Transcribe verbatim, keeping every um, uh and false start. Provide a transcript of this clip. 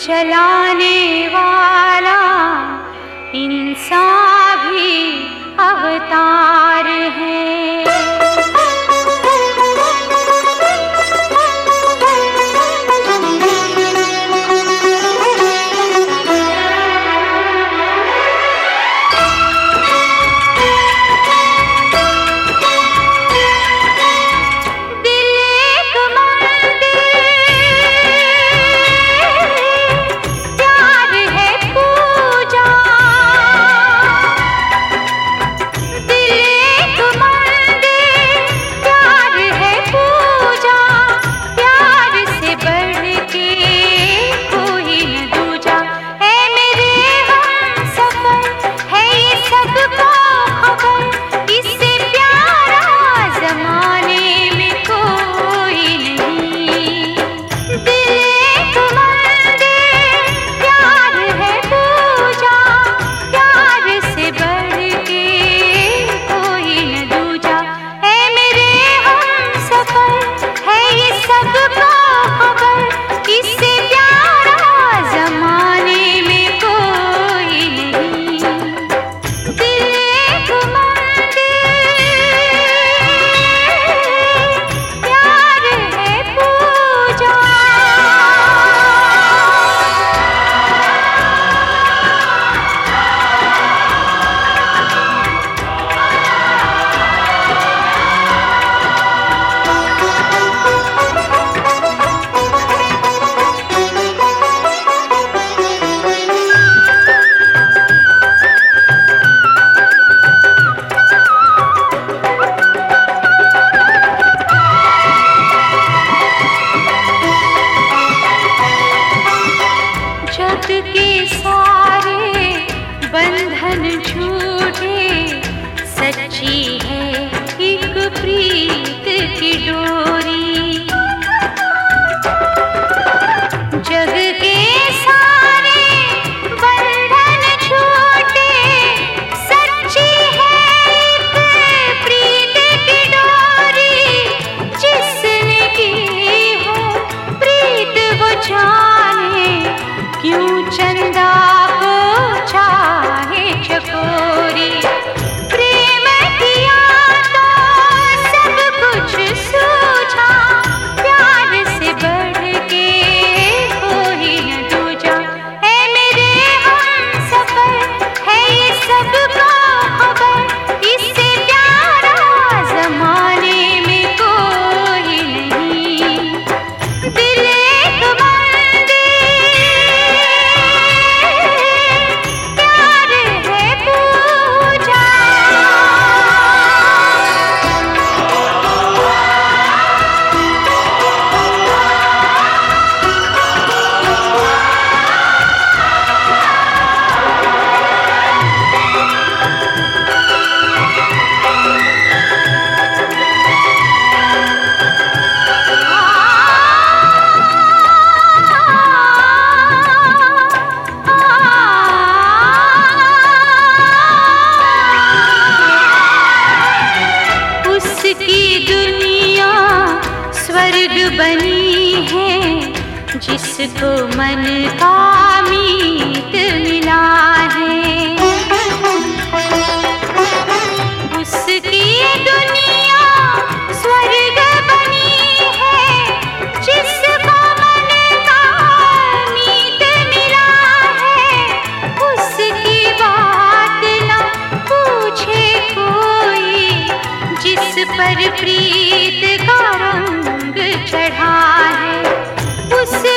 चलाने वाला इंसान भी अवतार है। के सारे बंधन झूठे, सच्ची है एक प्रीत की डोरी। जग के सारे बंधन झूठे, सच्ची है एक प्रीत की डोरी। जिसने की हो प्रीत वो जाने, क्यों चंदा को चाहे चकोरी। प्रेम किया तो सब कुछ सूझा, प्यार से बढ़ के कोई न दूजा। है मेरे हमसफर, है ये सबको खबर, इससे प्यारा जमाने में कोई नहीं। दिल एक की दुनिया स्वर्ग बनी है, जिसको मन का मीत मिला है। उसकी दुनिया स्वर्ग बनी है, जिसको मन का मीत मिला है। उसकी बात न पूछे कोई, जिस पर प्रीत का रंग चढ़ा है। उस